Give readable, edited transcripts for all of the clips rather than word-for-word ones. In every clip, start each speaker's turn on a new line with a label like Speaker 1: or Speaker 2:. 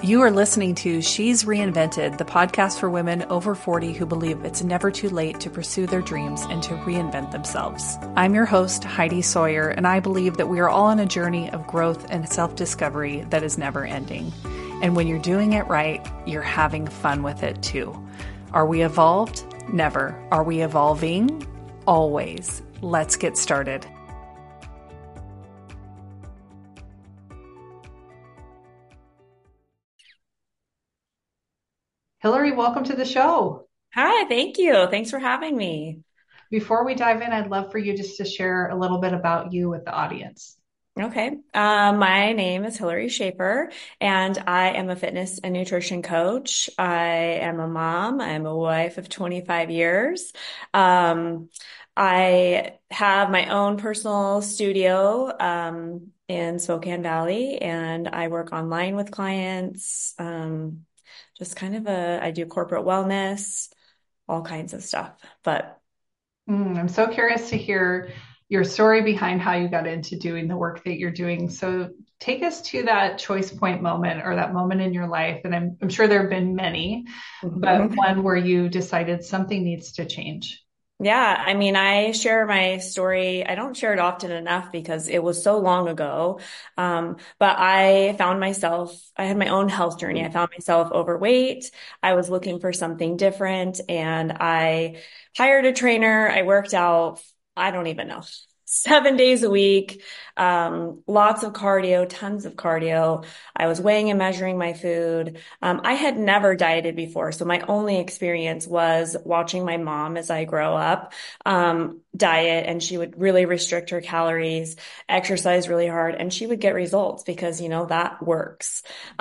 Speaker 1: You are listening to She's Reinvented, the podcast for women over 40 who believe it's never too late to pursue their dreams and to reinvent themselves. I'm your host, Heidi Sawyer, and I believe that we are all on a journey of growth and self-discovery that is never ending. And when you're doing it right, you're having fun with it too. Are we evolved? Never. Are we evolving? Always. Let's get started. Hillary, welcome to the show.
Speaker 2: Hi, thank you. Thanks for having me.
Speaker 1: Before we dive in, I'd love for you just to share a little bit about you with the audience.
Speaker 2: Okay. My name is Hillary Shaper, and I am a fitness and nutrition coach. I am a mom. I'm a wife of 25 years. I have my own personal studio in Spokane Valley, and I work online with clients. I do corporate wellness, all kinds of stuff. But
Speaker 1: I'm so curious to hear your story behind how you got into doing the work that you're doing. So take us to that choice point moment or that moment in your life. And I'm sure there have been many, but one where you decided something needs to change.
Speaker 2: Yeah, I mean, I share my story. I don't share it often enough because it was so long ago. But I had my own health journey. I found myself overweight. I was looking for something different, and I hired a trainer. I worked out, I don't even know, 7 days a week, lots of cardio, tons of cardio. I was weighing and measuring my food. I had never dieted before, so my only experience was watching my mom as I grow up, diet, and she would really restrict her calories, exercise really hard, and she would get results because, that works.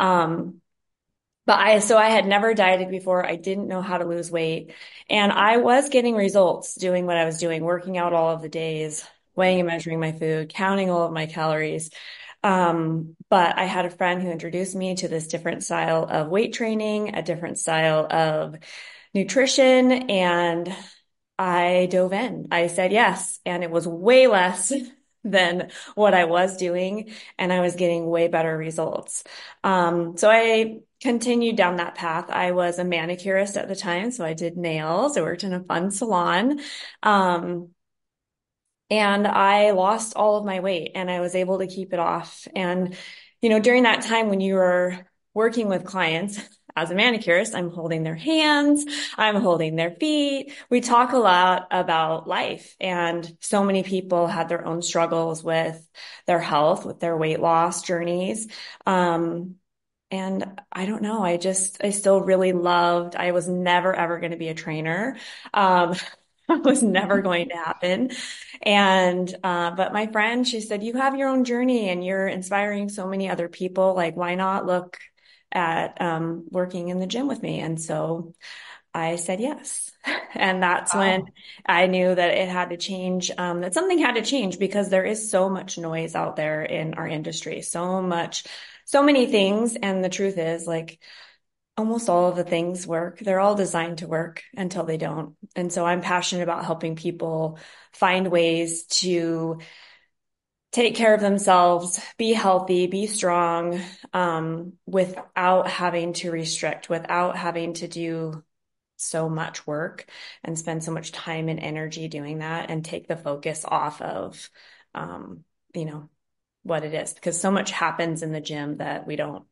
Speaker 2: So I had never dieted before. I didn't know how to lose weight, and I was getting results doing what I was doing, working out all of the days, weighing and measuring my food, counting all of my calories. But I had a friend who introduced me to this different style of weight training, a different style of nutrition, and I dove in. I said yes, and it was way less than what I was doing, and I was getting way better results. So I continued down that path. I was a manicurist at the time, so I did nails. I worked in a fun salon. And I lost all of my weight, and I was able to keep it off. And, during that time when you were working with clients as a manicurist, I'm holding their hands, I'm holding their feet. We talk a lot about life, and so many people had their own struggles with their health, with their weight loss journeys. And I don't know, I still really loved, I was never ever going to be a trainer. Was never going to happen. But my friend, she said, you have your own journey and you're inspiring so many other people. Like, why not look at, working in the gym with me? And so I said yes. And that's when
Speaker 1: Wow.
Speaker 2: I knew that it had to change, that something had to change because there is so much noise out there in our industry, so many things. And the truth is, like, almost all of the things work. They're all designed to work until they don't. And so I'm passionate about helping people find ways to take care of themselves, be healthy, be strong, without having to restrict, without having to do so much work and spend so much time and energy doing that, and take the focus off of, you know, what it is, because so much happens in the gym that we don't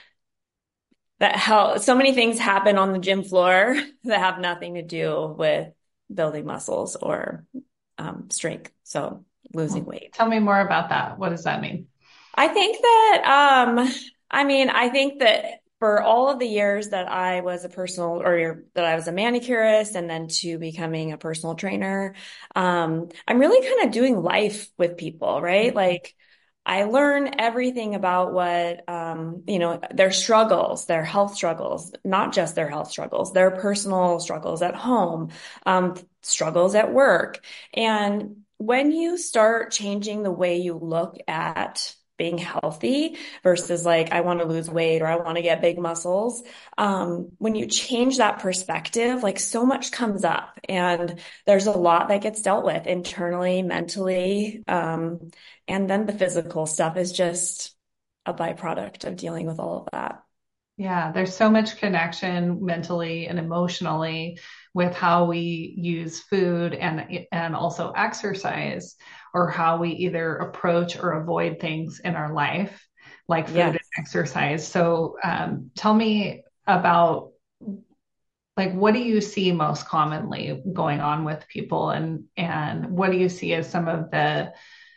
Speaker 2: so many things happen on the gym floor that have nothing to do with building muscles or strength. So losing weight.
Speaker 1: Tell me more about that. What does that mean?
Speaker 2: I think that, I think that for all of the years that I was that I was a manicurist and then to becoming a personal trainer, I'm really kind of doing life with people, right? Like, I learn everything about what, their struggles, their health struggles, not just their health struggles, their personal struggles at home, struggles at work. And when you start changing the way you look at being healthy versus like, I want to lose weight or I want to get big muscles. When you change that perspective, like, so much comes up and there's a lot that gets dealt with internally, mentally. And then the physical stuff is just a byproduct of dealing with all of that.
Speaker 1: Yeah, there's so much connection mentally and emotionally with how we use food and also exercise, or how we either approach or avoid things in our life, like food and
Speaker 2: Yes.
Speaker 1: exercise. So, tell me about, like, what do you see most commonly going on with people, and what do you see as some of the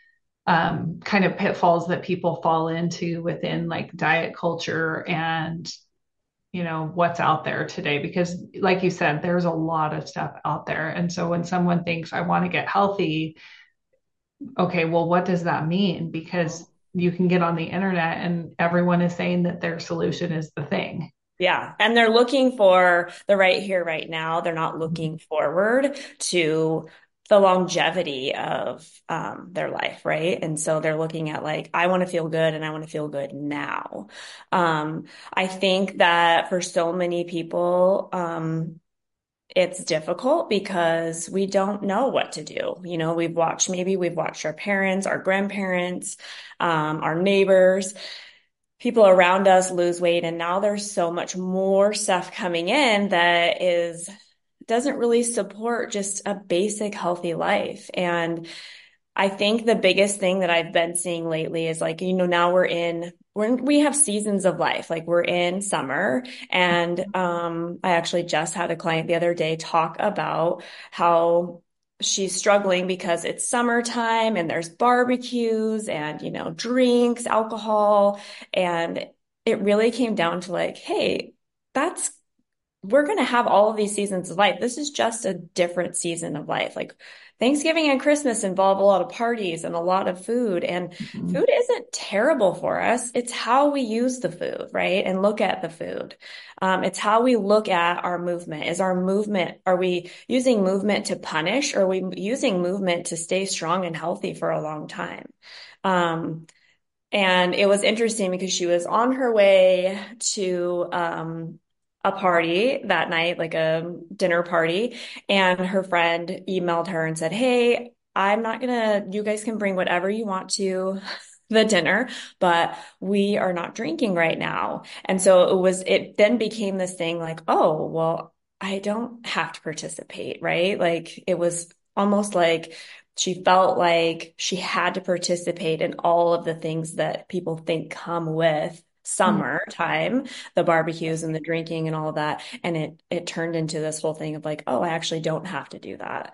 Speaker 1: kind of pitfalls that people fall into within like diet culture and what's out there today? Because like you said, there's a lot of stuff out there, and so when someone thinks I want to get healthy, okay, well, what does that mean? Because you can get on the internet and everyone is saying that their solution is the thing.
Speaker 2: Yeah. And they're looking for the right here, right now. They're not looking forward to the longevity of their life, right? And so they're looking at like, I want to feel good and I want to feel good now. I think that for so many people, it's difficult because we don't know what to do. Maybe we've watched our parents, our grandparents, our neighbors, people around us lose weight. And now there's so much more stuff coming in that doesn't really support just a basic healthy life. And I think the biggest thing that I've been seeing lately is like, now we have seasons of life. Like we're in summer, and I actually just had a client the other day talk about how she's struggling because it's summertime and there's barbecues and, drinks, alcohol. And it really came down to like, hey, that's we're going to have all of these seasons of life. This is just a different season of life. Like Thanksgiving and Christmas involve a lot of parties and a lot of food, and
Speaker 1: Mhm.
Speaker 2: food isn't terrible for us. It's how we use the food, right? And look at the food. It's how we look at our movement. Are we using movement to punish, or are we using movement to stay strong and healthy for a long time? Um, and it was interesting because she was on her way to a party that night, like a dinner party, and her friend emailed her and said, "Hey, you guys can bring whatever you want to the dinner, but we are not drinking right now." And so it then became this thing like, oh, well, I don't have to participate, right? Like it was almost like she felt like she had to participate in all of the things that people think come with summertime, the barbecues and the drinking and all of that. And it turned into this whole thing of like, oh, I actually don't have to do that.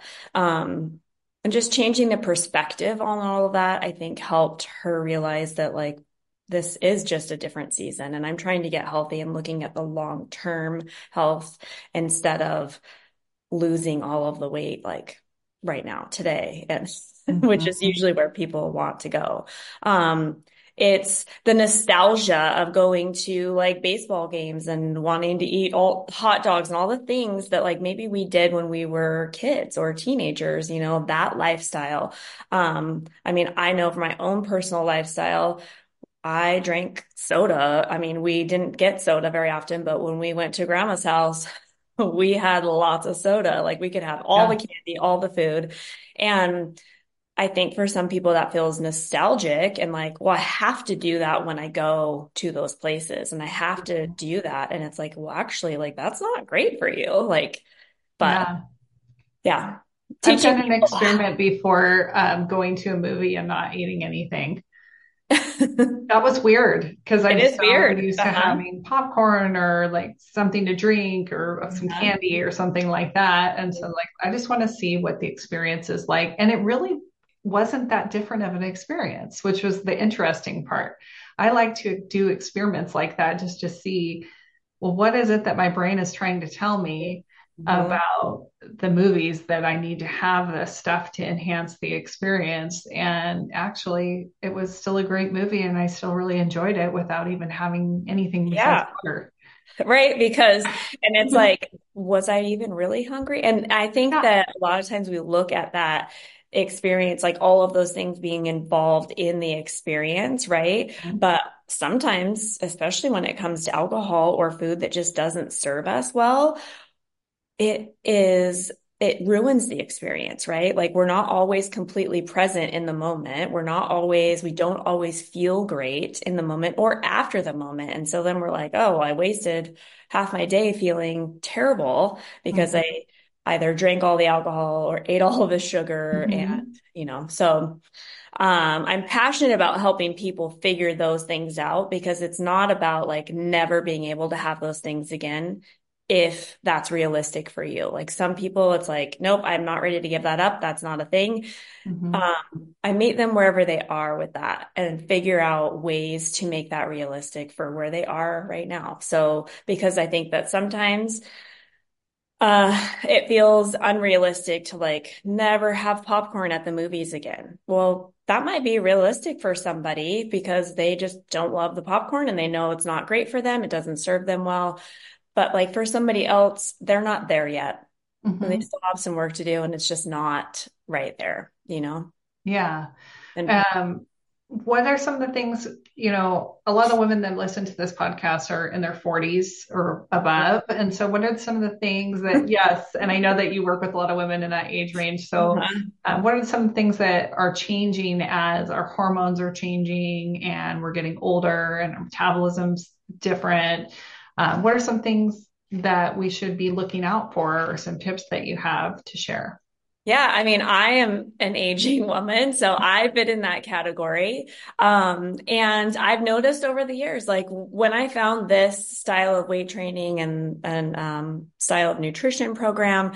Speaker 2: And just changing the perspective on all of that, I think helped her realize that like this is just a different season, and I'm trying to get healthy and looking at the long-term health instead of losing all of the weight like right now today, and which is
Speaker 1: Mhm.
Speaker 2: usually where people want to go. It's the nostalgia of going to like baseball games and wanting to eat all hot dogs and all the things that like maybe we did when we were kids or teenagers, that lifestyle. I mean, I know for my own personal lifestyle, I drank soda. I mean, we didn't get soda very often, but when we went to grandma's house, we had lots of soda. Like we could have all the
Speaker 1: Yeah.
Speaker 2: candy, all the food. And I think for some people that feels nostalgic and like, well, I have to do that when I go to those places and I have to do that. And it's like, well, actually, like that's not great for you. Like, but
Speaker 1: Yeah.
Speaker 2: yeah,
Speaker 1: I've
Speaker 2: teaching
Speaker 1: done an
Speaker 2: people.
Speaker 1: experiment before, going to a movie and not eating anything. That was weird because
Speaker 2: It
Speaker 1: I'm
Speaker 2: is
Speaker 1: so
Speaker 2: weird.
Speaker 1: used to
Speaker 2: Uh-huh.
Speaker 1: having popcorn or like something to drink or some
Speaker 2: Uh-huh.
Speaker 1: candy or something like that. And so, like, I just want to see what the experience is like. And it really wasn't that different of an experience, which was the interesting part. I like to do experiments like that just to see, well, what is it that my brain is trying to tell me
Speaker 2: Mhm.
Speaker 1: about the movies, that I need to have this stuff to enhance the experience? And actually, it was still a great movie, and I still really enjoyed it without even having anything besides
Speaker 2: Yeah.
Speaker 1: water.
Speaker 2: Right. And it's like, was I even really hungry? And I think
Speaker 1: Yeah.
Speaker 2: that a lot of times we look at that experience, like all of those things being involved in the experience, right? But sometimes, especially when it comes to alcohol or food that just doesn't serve us well, it is. it ruins the experience, right? Like we're not always completely present in the moment. We don't always feel great in the moment or after the moment. And so then we're like, oh, I wasted half my day feeling terrible because
Speaker 3: Mhm.
Speaker 2: I either drank all the alcohol or ate all of the sugar. And,
Speaker 3: Mhm.
Speaker 2: so I'm passionate about helping people figure those things out because it's not about like never being able to have those things again if that's realistic for you. Like some people, it's like, nope, I'm not ready to give that up. That's not a thing.
Speaker 3: Mhm.
Speaker 2: I meet them wherever they are with that and figure out ways to make that realistic for where they are right now. So, because I think that sometimes it feels unrealistic to like never have popcorn at the movies again. Well, that might be realistic for somebody because they just don't love the popcorn and they know it's not great for them. It doesn't serve them well. But like for somebody else, they're not there yet and they
Speaker 3: Mhm.
Speaker 2: still have some work to do and it's just not right there.
Speaker 3: Yeah.
Speaker 2: And
Speaker 3: Um, what are some of the things, a lot of women that listen to this podcast are in their 40s or above. And so, what are some of the things that, yes, and I know that you work with a lot of women in that age range. So, what are some things that are changing as our hormones are changing and we're getting older and our metabolism's different? What are some things that we should be looking out for or some tips that you have to share?
Speaker 2: Yeah, I mean, I am an aging woman, so I fit in that category. And I've noticed over the years, like when I found this style of weight training and style of nutrition program,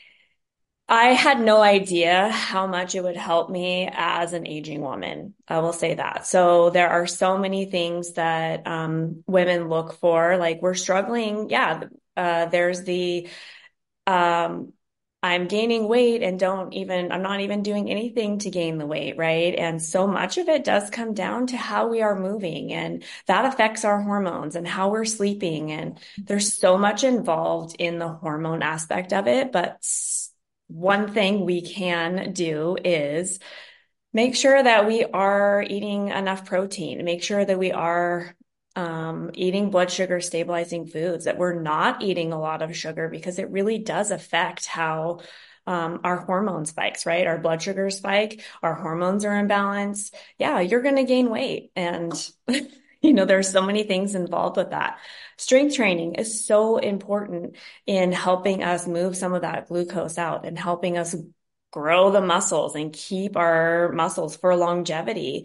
Speaker 2: I had no idea how much it would help me as an aging woman. I will say that. So there are so many things that women look for. Like we're struggling. Yeah, there's the um, I'm gaining weight and I'm not even doing anything to gain the weight, right? And so much of it does come down to how we are moving and that affects our hormones and how we're sleeping. And there's so much involved in the hormone aspect of it. But one thing we can do is make sure that we are eating enough protein, make sure that we are eating blood sugar stabilizing foods, that we're not eating a lot of sugar because it really does affect how our hormone spikes, right? Our blood sugar spike, our hormones are imbalanced. Yeah, you're going to gain weight. And, there's so many things involved with that. Strength training is so important in helping us move some of that glucose out and helping us grow the muscles and keep our muscles for longevity.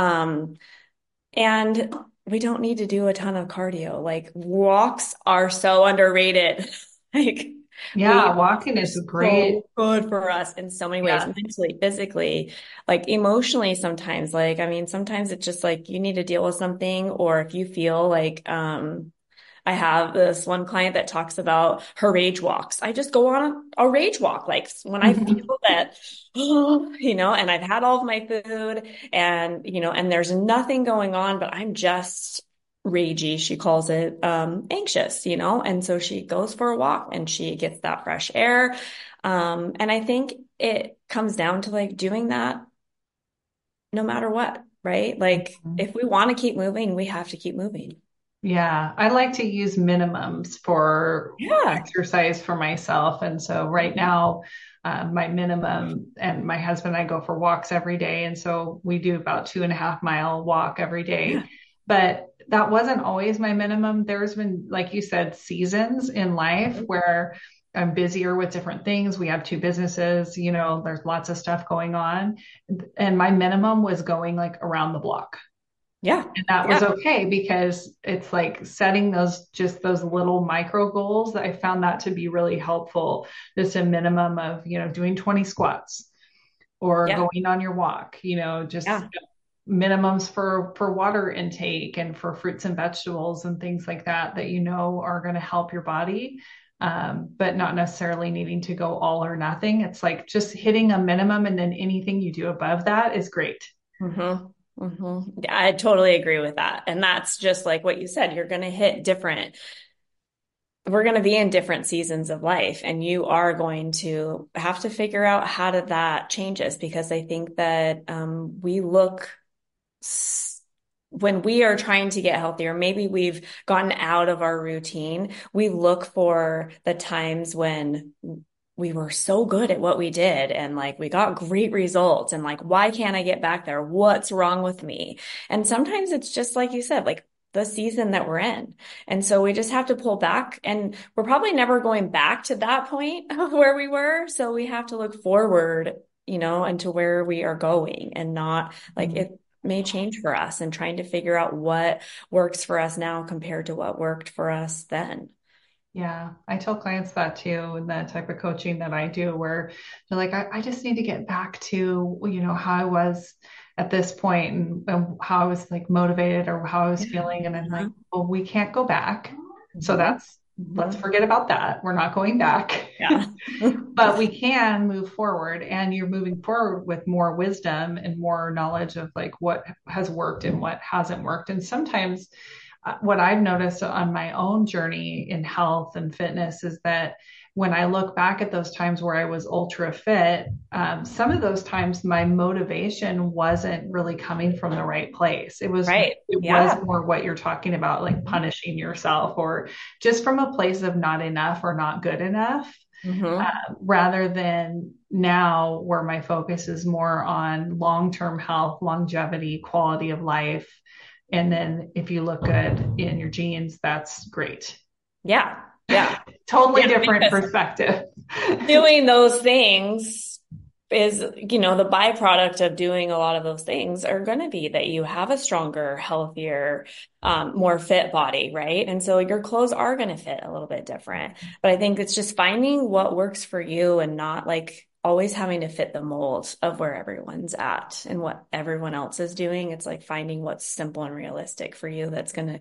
Speaker 2: And we don't need to do a ton of cardio. Like walks are so underrated. Like
Speaker 3: Yeah,
Speaker 2: we
Speaker 3: walking
Speaker 2: are
Speaker 3: is great.
Speaker 2: so good for us in so many ways,
Speaker 3: Yeah.
Speaker 2: mentally, physically, like emotionally sometimes. Like, I mean, sometimes it's just like you need to deal with something, or if you feel like I have this one client that talks about her rage walks. I just go on a rage walk. Like when I feel that, and I've had all of my food and there's nothing going on, but I'm just ragey. She calls it, anxious. And so she goes for a walk and she gets that fresh air. And I think it comes down to like doing that no matter what, right? Like if we want to keep moving, we have to keep moving.
Speaker 3: Yeah, I like to use minimums for
Speaker 2: Yeah.
Speaker 3: exercise for myself. And so right now, my minimum and my husband and I go for walks every day. And so we do about 2.5 mile walk every
Speaker 2: Yeah.
Speaker 3: day. But that wasn't always my minimum. There's been, like you said, seasons in life where I'm busier with different things. We have two businesses, there's lots of stuff going on. And my minimum was going like around the block.
Speaker 2: Yeah.
Speaker 3: And that was
Speaker 2: Yeah.
Speaker 3: okay because it's like setting those little micro goals that I found that to be really helpful. Just a minimum of, doing 20 squats or
Speaker 2: Yeah.
Speaker 3: going on your walk, just
Speaker 2: Yeah.
Speaker 3: minimums for water intake and for fruits and vegetables and things like that are going to help your body. But not necessarily needing to go all or nothing. It's like just hitting a minimum and then anything you do above that is great.
Speaker 2: Mm-hmm. Mm-hmm. Yeah, I totally agree with that. And that's just like what you said, we're going to be in different seasons of life and you are going to have to figure out how did that change us because I think that when we are trying to get healthier, maybe we've gotten out of our routine. We look for the times when we were so good at what we did and like we got great results and like why can't I get back there? What's wrong with me? And sometimes it's just like you said, like the season that we're in. And so we just have to pull back and we're probably never going back to that point of where we were. So we have to look forward, and to where we are going and not like it may change for us and trying to figure out what works for us now compared to what worked for us then.
Speaker 3: Yeah, I tell clients that too, in the type of coaching that I do, where they're like, I just need to get back to, how I was at this point and how I was like motivated or how I was feeling. And I'm like, well, we can't go back. So let's forget about that. We're not going back.
Speaker 2: Yeah.
Speaker 3: But we can move forward, and you're moving forward with more wisdom and more knowledge of like what has worked and what hasn't worked. And sometimes what I've noticed on my own journey in health and fitness is that when I look back at those times where I was ultra fit, some of those times my motivation wasn't really coming from the right place. It was
Speaker 2: Right.
Speaker 3: it
Speaker 2: Yeah.
Speaker 3: was more what you're talking about, like punishing yourself or just from a place of not enough or not good enough.
Speaker 2: Mm-hmm.
Speaker 3: Rather than now where my focus is more on long-term health, longevity, quality of life. And then if you look good in your genes, that's great.
Speaker 2: Yeah. Yeah.
Speaker 3: Totally
Speaker 2: Yeah,
Speaker 3: different
Speaker 2: because
Speaker 3: perspective.
Speaker 2: doing those things is, the byproduct of doing a lot of those things are going to be that you have a stronger, healthier, more fit body, right? And so your clothes are going to fit a little bit different. But I think it's just finding what works for you and not like always having to fit the mold of where everyone's at and what everyone else is doing. It's like finding what's simple and realistic for you that's going to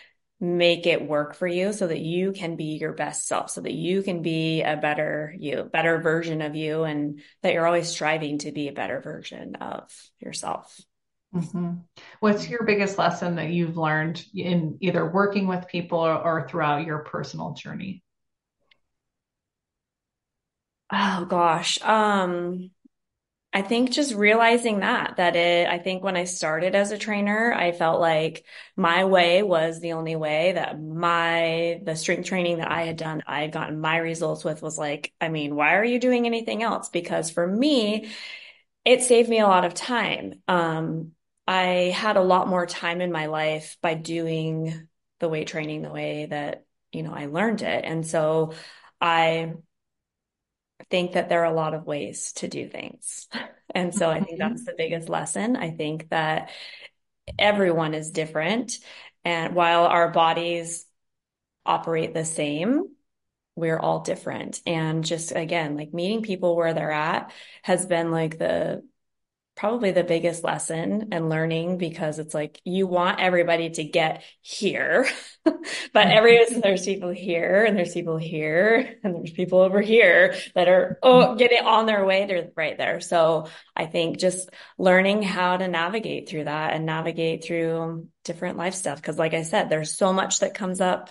Speaker 2: make it work for you so that you can be your best self, so that you can be a better you, better version of you, and that you're always striving to be a better version of yourself.
Speaker 3: Mm-hmm. What's your biggest lesson that you've learned in either working with people or throughout your personal journey?
Speaker 2: Oh gosh. I think just realizing I think when I started as a trainer, I felt like my way was the only way that the strength training that I had done, I had gotten my results with was like, I mean, why are you doing anything else? Because for me, it saved me a lot of time. I had a lot more time in my life by doing the weight training the way that, I learned it. And so I think that there are a lot of ways to do things. And so I think that's
Speaker 3: Mhm.
Speaker 2: the biggest lesson. I think that everyone is different. And while our bodies operate the same, we're all different. And just again, like meeting people where they're at has been like probably the biggest lesson and learning because it's like you want everybody to get here, but there's people here and there's people here and there's people over here that are getting on their way to right there. So I think just learning how to navigate through that and navigate through different life stuff. Because like I said, there's so much that comes up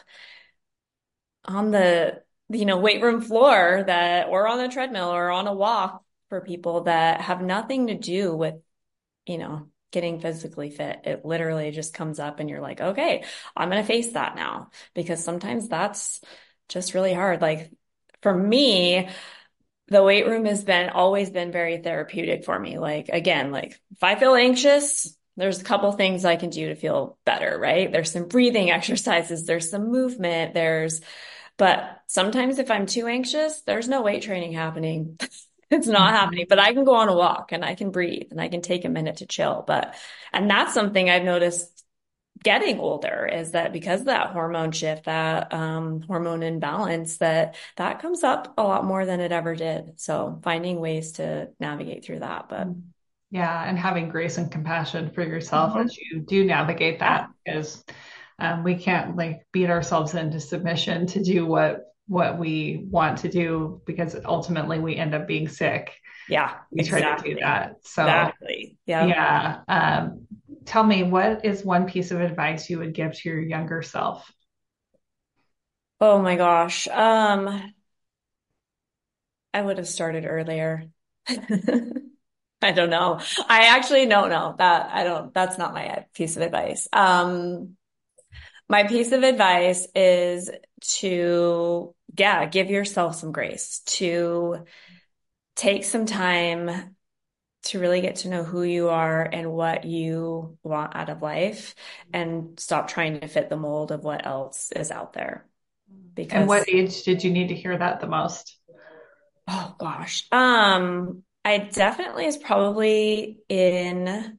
Speaker 2: on the weight room floor that or on a treadmill or on a walk for people that have nothing to do with getting physically fit. It literally just comes up and you're like, okay, I'm going to face that now because sometimes that's just really hard. Like for me, the weight room has always been very therapeutic for me. Like again, like if I feel anxious, there's a couple things I can do to feel better, right? There's some breathing exercises, there's some movement, but sometimes if I'm too anxious, there's no weight training happening. It's not happening, but I can go on a walk and I can breathe and I can take a minute to chill. And that's something I've noticed getting older is that because of that hormone shift, that hormone imbalance, that comes up a lot more than it ever did. So finding ways to navigate through that, but
Speaker 3: Yeah, and having grace and compassion for yourself
Speaker 2: Mhm.
Speaker 3: as you do navigate
Speaker 2: Yeah,
Speaker 3: that, because we can't like beat ourselves into submission to do what we want to do, because ultimately we end up being sick.
Speaker 2: yeah,
Speaker 3: We try to do
Speaker 2: exactly.
Speaker 3: that. So
Speaker 2: Exactly. Yeah.
Speaker 3: yeah, tell me, what is one piece of advice you would give to your younger self?
Speaker 2: Oh my gosh. I would have started earlier. I don't know. I actually don't know that. That's not my piece of advice. My piece of advice is to yeah, give yourself some grace to take some time to really get to know who you are and what you want out of life and stop trying to fit the mold of what else is out there.
Speaker 3: And what
Speaker 2: Because,
Speaker 3: age did you need to hear that the most?
Speaker 2: oh gosh, I definitely is probably in,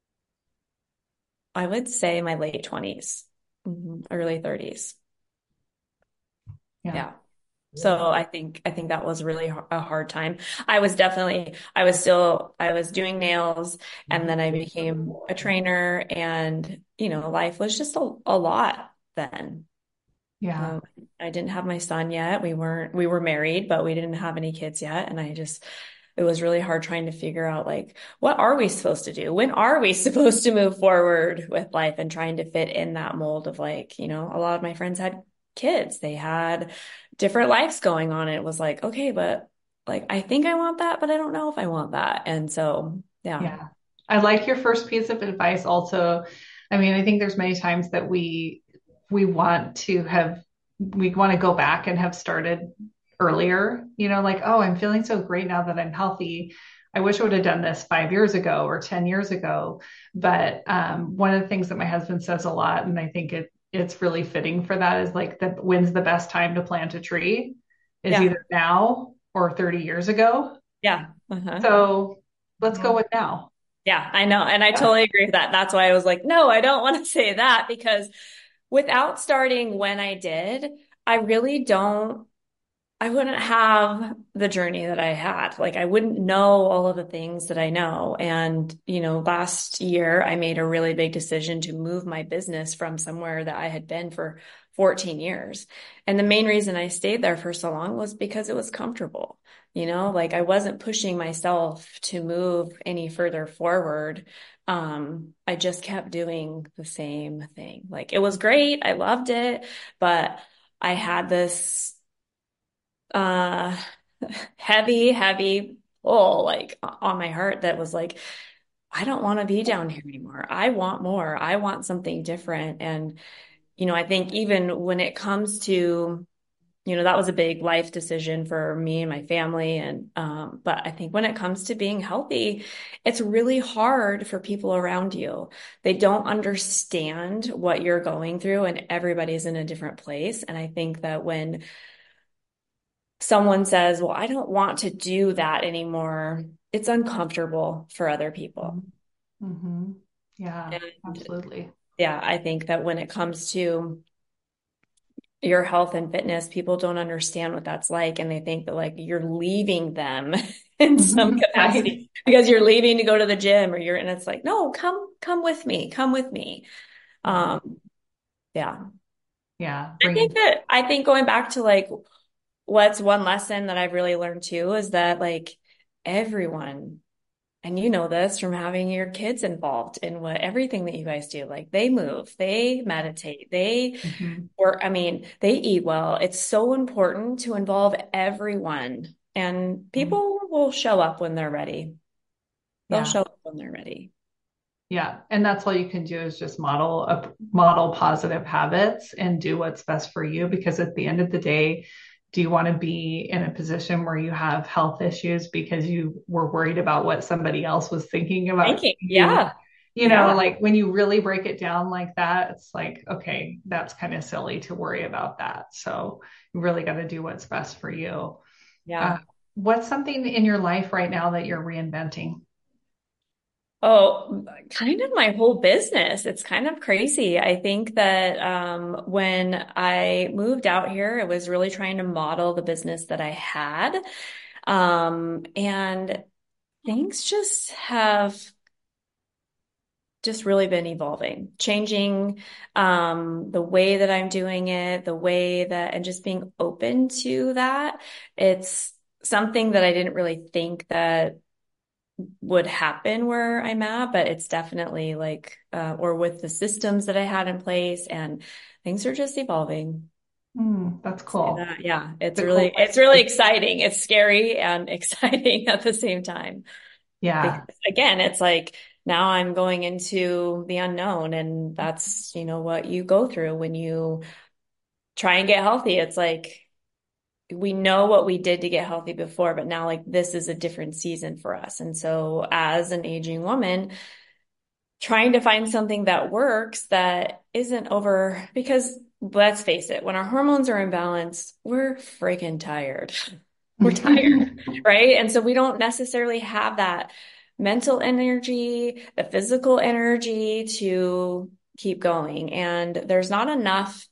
Speaker 2: I would say my late 20s, early 30s.
Speaker 3: Yeah.
Speaker 2: Yeah. So I think that was really a hard time. I was doing nails and then I became a trainer and, life was just a lot then.
Speaker 3: Yeah.
Speaker 2: Um, I didn't have my son yet. We were married, but we didn't have any kids yet. And it was really hard trying to figure out like, what are we supposed to do? When are we supposed to move forward with life and trying to fit in that mold of like, a lot of my friends had kids. They had different lives going on. And it was like, okay, but like, I think I want that, but I don't know if I want that. And so, yeah.
Speaker 3: Yeah. I like your first piece of advice also. I mean, I think there's many times that we want to have we want to go back and have started earlier, like, oh, I'm feeling so great now that I'm healthy. I wish I would have done this 5 years ago or 10 years ago. But one of the things that my husband says a lot, and I think it's really fitting for that, is like when's the best time to plant a tree is
Speaker 2: Yeah.
Speaker 3: either now or 30 years ago.
Speaker 2: Yeah. Uh-huh.
Speaker 3: So let's go with now.
Speaker 2: Yeah, I know. And I
Speaker 3: Yeah.
Speaker 2: totally agree with that. That's why I was like, no, I don't want to say that because without starting when I did, I really don't, I wouldn't have the journey that I had. Like, I wouldn't know all of the things that I know. And, last year I made a really big decision to move my business from somewhere that I had been for 14 years. And the main reason I stayed there for so long was because it was comfortable. Like I wasn't pushing myself to move any further forward. I just kept doing the same thing. Like it was great. I loved it, but I had this uh heavy pull like on my heart that was like, I don't want to be down here anymore. I want more. I want something different. And, I think even when it comes to, that was a big life decision for me and my family. And, but I think when it comes to being healthy, it's really hard for people around you. They don't understand what you're going through and everybody's in a different place. And I think that when someone says, well, I don't want to do that anymore, it's uncomfortable for other people.
Speaker 3: Mm-hmm. Yeah,
Speaker 2: And
Speaker 3: absolutely.
Speaker 2: yeah, I think that when it comes to your health and fitness, people don't understand what that's like. And they think that like you're leaving them in some
Speaker 3: Mhm. Right.
Speaker 2: capacity because you're leaving to go to the gym and it's like, no, come with me, come with me.
Speaker 3: Mhm.
Speaker 2: Um, yeah.
Speaker 3: Yeah,
Speaker 2: I think going back to like what's one lesson that I've really learned too is that like everyone, and you know this from having your kids involved in everything that you guys do, like they move, they meditate, they
Speaker 3: Mhm.
Speaker 2: work, I mean, they eat well. It's so important to involve everyone and
Speaker 3: Mhm.
Speaker 2: people will show up when they're ready. They'll
Speaker 3: Yeah.
Speaker 2: show up when they're ready.
Speaker 3: Yeah. And that's all you can do is just model positive habits and do what's best for you. Because at the end of the day, do you want to be in a position where you have health issues because you were worried about what somebody else was thinking about
Speaker 2: Thinking.
Speaker 3: you?
Speaker 2: Yeah. Yeah.
Speaker 3: Like when you really break it down like that, it's like, okay, that's kind of silly to worry about that. So you really got to do what's best for you. Uh,
Speaker 2: Yeah.
Speaker 3: what's something in your life right now that you're reinventing?
Speaker 2: Oh, kind of my whole business. It's kind of crazy. I think that when I moved out here, it was really trying to model the business that I had. And things just really been evolving, changing the way that I'm doing it, and just being open to that. It's something that I didn't really think that would happen where I'm at, but it's definitely like, or with the systems that I had in place and things are just evolving.
Speaker 3: That's
Speaker 2: Say
Speaker 3: cool.
Speaker 2: that. Yeah,
Speaker 3: The cool
Speaker 2: it's
Speaker 3: place to
Speaker 2: really
Speaker 3: be.
Speaker 2: exciting. It's scary and exciting at the same time.
Speaker 3: Yeah.
Speaker 2: Because again, it's like now I'm going into the unknown and that's, what you go through when you try and get healthy. It's like we know what we did to get healthy before, but now like this is a different season for us. And so as an aging woman, trying to find something that works that isn't over, because let's face it, when our hormones are imbalanced, we're freaking tired. We're tired, right? And so we don't necessarily have that mental energy, the physical energy to keep going. And there's not enough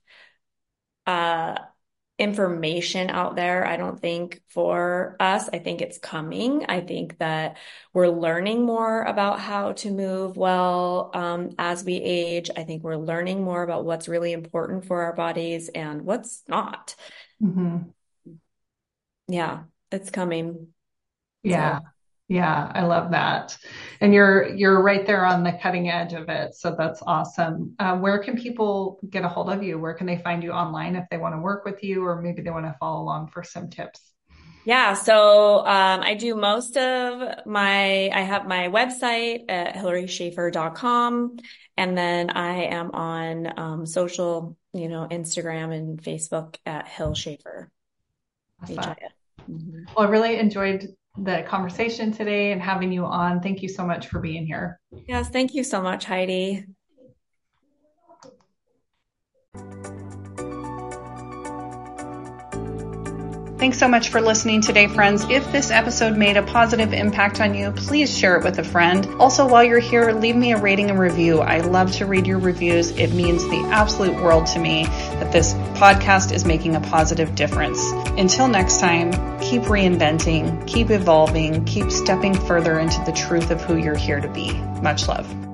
Speaker 2: information out there, I don't think, for us. I think it's coming. I think that we're learning more about how to move well as we age. I think we're learning more about what's really important for our bodies and what's not.
Speaker 3: Mm-hmm.
Speaker 2: Yeah, it's coming.
Speaker 3: Yeah. So. Yeah, I love that. And you're right there on the cutting edge of it. So that's awesome. Where can people get a hold of you? Where can they find you online if they want to work with you, or maybe they want to follow along for some tips?
Speaker 2: Yeah, so I do most of I have my website at HillarySchaefer.com, and then I am on social, Instagram and Facebook at Hill Schaefer.
Speaker 3: Awesome. Mm-hmm. Well, I really enjoyed the conversation today and having you on. Thank you so much for being here.
Speaker 2: Yes, thank you so much, Heidi.
Speaker 1: Thanks so much for listening today, friends. If this episode made a positive impact on you, please share it with a friend. Also, while you're here, leave me a rating and review. I love to read your reviews. It means the absolute world to me that this podcast is making a positive difference. Until next time, keep reinventing, keep evolving, keep stepping further into the truth of who you're here to be. Much love.